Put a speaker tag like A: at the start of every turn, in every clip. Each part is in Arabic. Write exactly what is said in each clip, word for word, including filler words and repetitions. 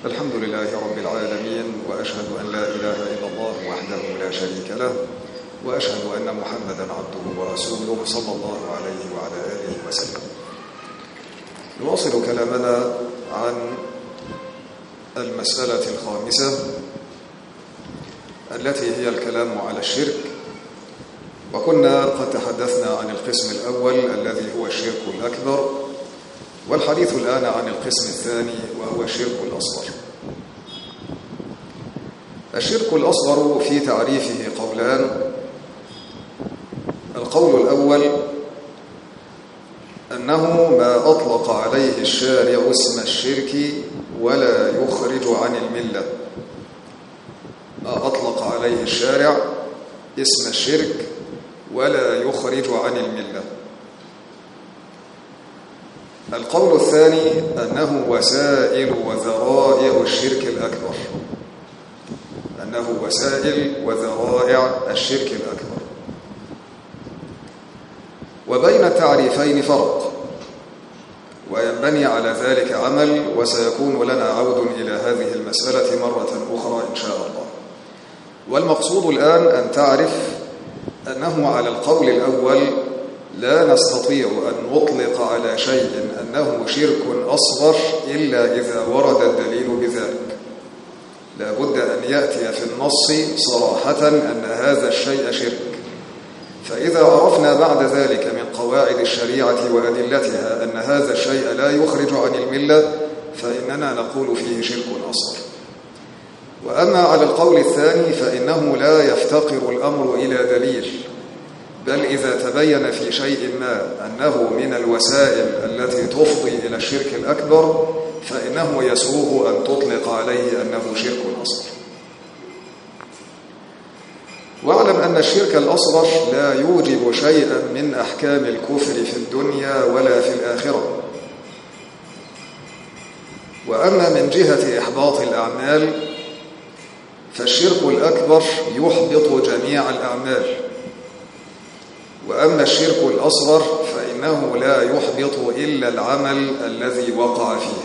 A: الحمد لله رب العالمين، وأشهد أن لا إله إلا الله وحده لا شريك له، وأشهد أن محمدا عبده ورسوله صلى الله عليه وعلى آله وسلم. نواصل كلامنا عن المسألة الخامسة التي هي الكلام على الشرك، وكنا قد تحدثنا عن القسم الأول الذي هو الشرك الأكبر، والحديث الآن عن القسم الثاني وهو الشرك الأصغر. الشرك الأصغر في تعريفه قولان. القول الأول أنه ما أطلق عليه الشارع اسم الشرك ولا يخرج عن الملة. ما أطلق عليه الشارع اسم الشرك ولا يخرج عن الملة. القول الثاني أنه وسائل وذرائع الشرك الأكبر أنه وسائل وذرائع الشرك الأكبر. وبين التعريفين فرق، وينبني على ذلك عمل، وسيكون لنا عود إلى هذه المسألة مرة أخرى إن شاء الله. والمقصود الآن أن تعرف أنه على القول الأول لا نستطيع أن نطلق على شيء أنه شرك أصغر إلا إذا ورد الدليل بذلك. لا بد أن يأتي في النص صراحة أن هذا الشيء شرك. فإذا عرفنا بعد ذلك من قواعد الشريعة وأدلتها أن هذا الشيء لا يخرج عن الملة فإننا نقول فيه شرك أصغر. وأما على القول الثاني فإنه لا يفتقر الأمر إلى دليل، بل إذا تبين في شيء ما أنه من الوسائل التي تفضي إلى الشرك الأكبر فإنه يسوغ أن تطلق عليه أنه شرك أصغر. واعلم أن الشرك الأصغر لا يوجب شيئا من أحكام الكفر في الدنيا ولا في الآخرة. وأما من جهة إحباط الأعمال فالشرك الأكبر يحبط جميع الأعمال، وأما الشرك الأصغر فإنه لا يحبط إلا العمل الذي وقع فيه.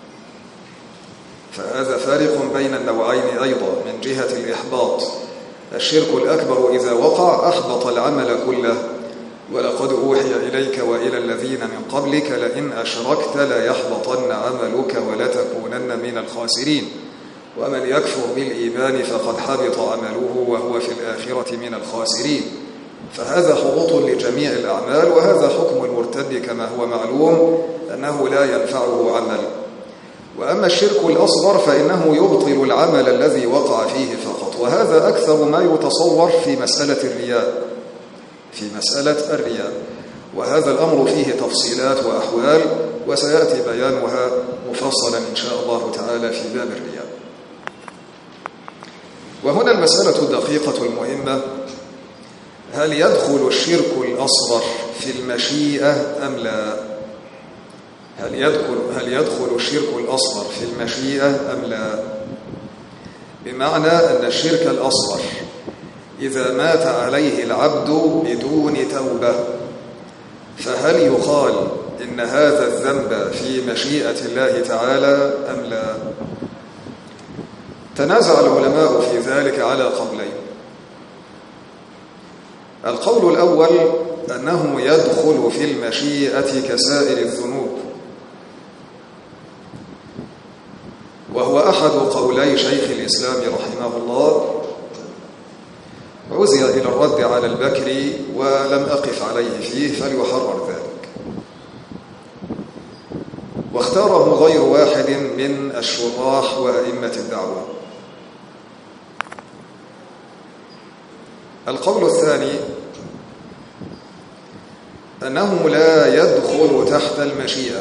A: فهذا فارق بين النوعين أيضا من جهة الإحباط. الشرك الأكبر إذا وقع أحبط العمل كله، ولقد أوحي إليك وإلى الذين من قبلك لئن أشركت ليحبطن عملك ولتكونن من الخاسرين، ومن يكفر بالإيمان فقد حبط عمله وهو في الآخرة من الخاسرين. فهذا حبوط لجميع الأعمال، وهذا حكم المرتد كما هو معلوم أنه لا ينفعه عمل. وأما الشرك الأصغر فإنه يبطل العمل الذي وقع فيه فقط، وهذا أكثر ما يتصور في مسألة الرياء في مسألة الرياء وهذا الأمر فيه تفصيلات وأحوال، وسيأتي بيانها مفصلا إن شاء الله تعالى في باب الرياء. وهنا المسألة الدقيقة المهمة: هل يدخل الشرك الأصغر في المشيئة أم لا؟ هل يدخل هل يدخل الشرك الأصغر في المشيئة أم لا؟ بمعنى أن الشرك الأصغر إذا مات عليه العبد بدون توبة فهل يقال إن هذا الذنب في مشيئة الله تعالى أم لا؟ تنازع العلماء في ذلك على قولين. القول الأول أنه يدخل في المشيئة كسائر الذنوب، وهو أحد قولي شيخ الإسلام رحمه الله. عزي إلى الرد على البكري ولم أقف عليه فيه فليحرر ذلك، واختاره غير واحد من الشراح وأئمة الدعوة. القول الثاني أنه لا يدخل تحت المشيئة،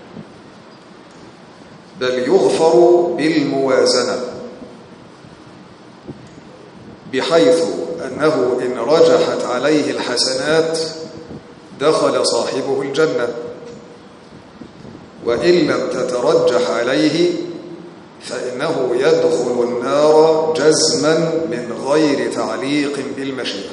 A: بل يغفر بالموازنة، بحيث أنه إن رجحت عليه الحسنات دخل صاحبه الجنة، وإن لم تترجح عليه فإنه يدخل النار جزما من غير تعليق بالمشيئة.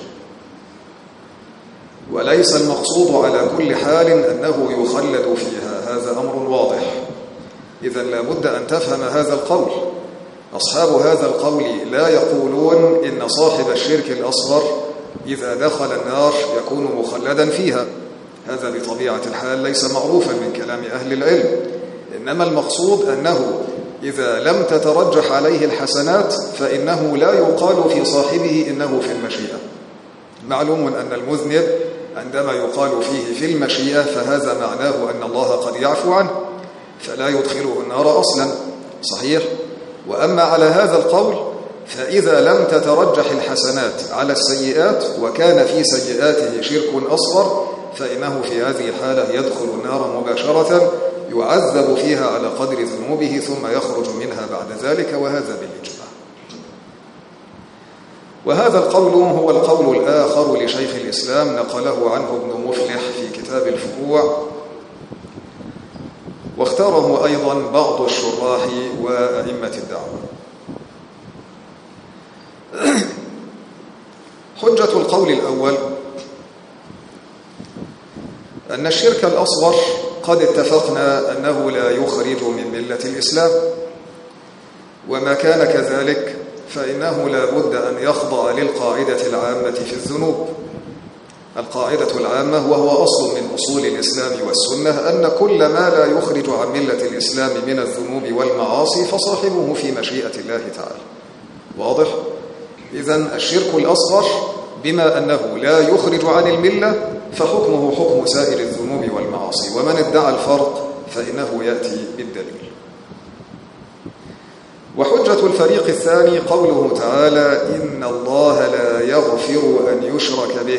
A: وليس المقصود على كل حال أنه يخلد فيها، هذا أمر واضح، إذا لابد أن تفهم هذا القول. أصحاب هذا القول لا يقولون إن صاحب الشرك الأصغر إذا دخل النار يكون مخلدا فيها، هذا بطبيعة الحال ليس معروفا من كلام أهل العلم، إنما المقصود أنه إذا لم تترجح عليه الحسنات فإنه لا يقال في صاحبه إنه في المشيئة. معلوم أن المذنب عندما يقال فيه في المشيئة فهذا معناه أن الله قد يعفو عنه فلا يدخله النار أصلا، صحيح؟ وأما على هذا القول فإذا لم تترجح الحسنات على السيئات وكان في سيئاته شرك أصغر فإنه في هذه الحالة يدخل النار مباشرة يعذب فيها على قدر ذنوبه ثم يخرج منها بعد ذلك، وهذا بالإجماع. وهذا القول هو القول الآخر لشيخ الإسلام نقله عنه ابن مفلح في كتاب الفروع، واختاره أيضا بعض الشراح وأئمة الدعوة. حجة القول الأول أن الشرك الأصغر قد اتفقنا أنه لا يخرج من ملة الإسلام، وما كان كذلك فإنه لا بد أن يخضع للقاعدة العامة في الذنوب. القاعدة العامة وهو أصل من أصول الإسلام والسنة أن كل ما لا يخرج عن ملة الإسلام من الذنوب والمعاصي فصاحبه في مشيئة الله تعالى. واضح؟ إذن الشرك الأصغر بما أنه لا يخرج عن الملة فحكمه حكم سائر الذنوب والمعاصي، ومن ادعى الفرق فإنه يأتي بالدليل. وحجة الفريق الثاني قوله تعالى إن الله لا يغفر أن يشرك به،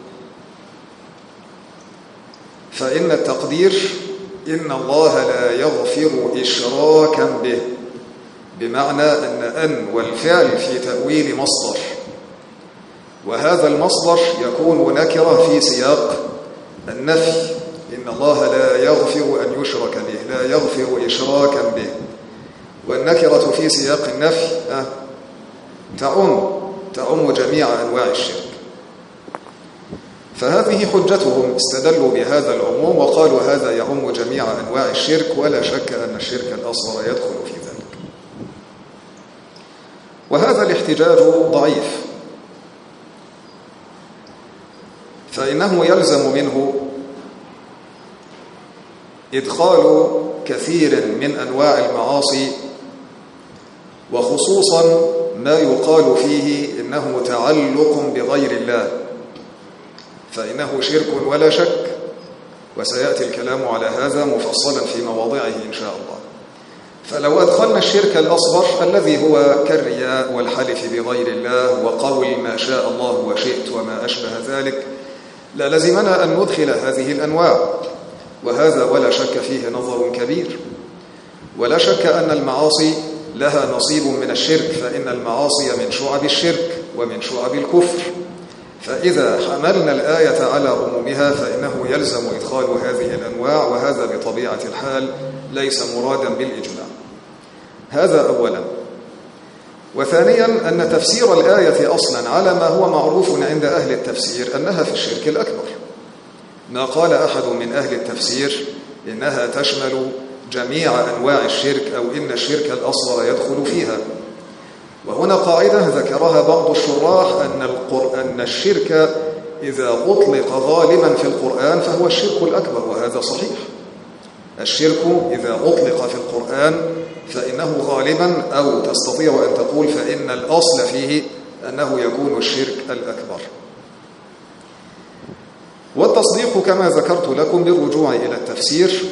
A: فإن التقدير إن الله لا يغفر إشراكا به، بمعنى أن أن والفعل في تأويل مصدر، وهذا المصدر يكون نكرة في سياق النفي. إن الله لا يغفر أن يشرك به، لا يغفر إشراكا به، والنكرة في سياق النفي أه تعم تعم جميع أنواع الشرك. فهذه حجتهم، استدلوا بهذا العموم وقالوا هذا يعم جميع أنواع الشرك، ولا شك أن الشرك الأصغر يدخل في ذلك. وهذا الاحتجاج ضعيف، فإنه يلزم منه إدخال كثير من أنواع المعاصي، وخصوصا ما يقال فيه إنه تعلق بغير الله، فإنه شرك ولا شك، وسيأتي الكلام على هذا مفصلا في مواضعه إن شاء الله. فلو أدخلنا الشرك الأصغر الذي هو كالرياء والحلف بغير الله وقول ما شاء الله وشئت وما أشبه ذلك، لا لزمنا أن ندخل هذه الأنواع، وهذا ولا شك فيه نظر كبير. ولا شك أن المعاصي لها نصيب من الشرك، فإن المعاصي من شعب الشرك ومن شعب الكفر، فإذا حملنا الآية على عمومها فإنه يلزم إدخال هذه الأنواع، وهذا بطبيعة الحال ليس مرادا بالإجماع. هذا أولا. وثانيا أن تفسير الآية أصلا على ما هو معروف عند أهل التفسير أنها في الشرك الأكبر. ما قال أحد من أهل التفسير إنها تشمل جميع أنواع الشرك أو إن الشرك الأصغر يدخل فيها. وهنا قاعدة ذكرها بعض الشراح أن, أن الشرك إذا أطلق ظالما في القرآن فهو الشرك الأكبر، وهذا صحيح. الشرك إذا أطلق في القرآن فإنه غالبا، أو تستطيع أن تقول فإن الأصل فيه أنه يكون الشرك الأكبر. والتصديق كما ذكرت لكم بالرجوع إلى التفسير،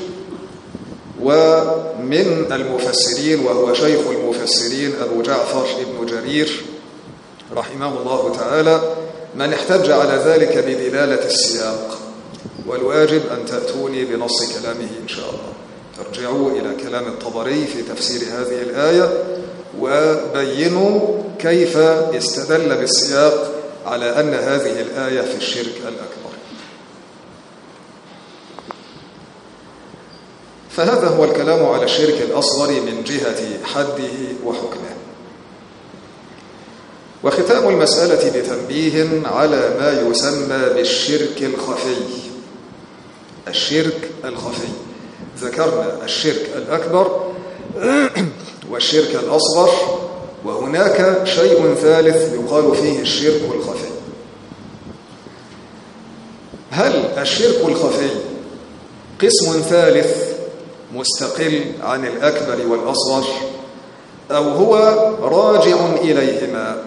A: ومن المفسرين وهو شيخ المفسرين أبو جعفر ابن جرير رحمه الله تعالى من احتج على ذلك بدلالة السياق، والواجب أن تأتوني بنص كلامه إن شاء الله. ارجعوا إلى كلام الطبري في تفسير هذه الآية وبينوا كيف استدل بالسياق على أن هذه الآية في الشرك الأكبر. فهذا هو الكلام على الشرك الأصغر من جهة حده وحكمه. وختام المسألة بتنبيه على ما يسمى بالشرك الخفي. الشرك الخفي ذكرنا الشرك الأكبر والشرك الأصغر، وهناك شيء ثالث يقال فيه الشرك الخفي. هل الشرك الخفي قسم ثالث مستقل عن الأكبر والأصغر، أو هو راجع إليهما؟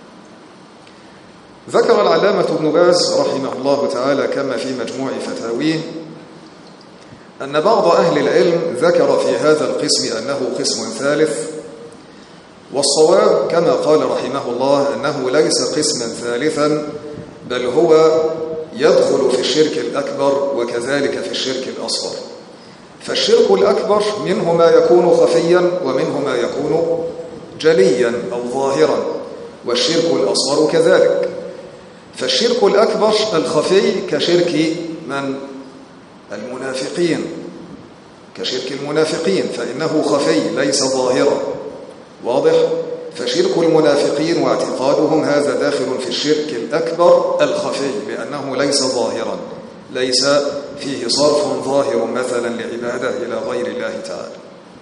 A: ذكر العلامة ابن باز رحمه الله تعالى كما في مجموع فتاويه أن بعض أهل العلم ذكر في هذا القسم أنه قسم ثالث، والصواب كما قال رحمه الله أنه ليس قسما ثالثا، بل هو يدخل في الشرك الأكبر وكذلك في الشرك الأصغر. فالشرك الأكبر منه ما يكون خفيا ومنه ما يكون جليا أو ظاهرا، والشرك الأصغر كذلك. فالشرك الأكبر الخفي كشرك من؟ المنافقين، كشرك المنافقين، فإنه خفي ليس ظاهرا، واضح؟ فشرك المنافقين واعتقادهم هذا داخل في الشرك الأكبر الخفي، لأنه ليس ظاهرا، ليس فيه صرف ظاهر مثلا لعبادة إلى غير الله تعالى.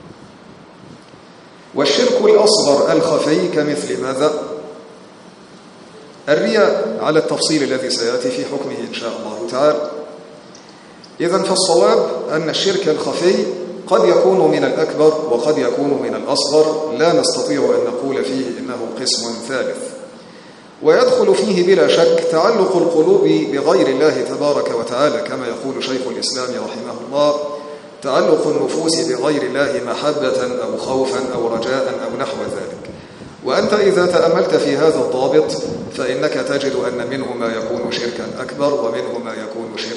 A: والشرك الأصغر الخفي كمثل ماذا؟ الرياء، على التفصيل الذي سيأتي في حكمه إن شاء الله تعالى. إذن فالصواب أن الشرك الخفي قد يكون من الأكبر وقد يكون من الأصغر، لا نستطيع أن نقول فيه إنه قسم ثالث. ويدخل فيه بلا شك تعلق القلوب بغير الله تبارك وتعالى، كما يقول شيخ الإسلام رحمه الله: تعلق النفوس بغير الله محبة أو خوفا أو رجاء أو نحو ذلك. وأنت إذا تأملت في هذا الضابط فإنك تجد أن منه ما يكون شركا أكبر ومنه ما يكون شركا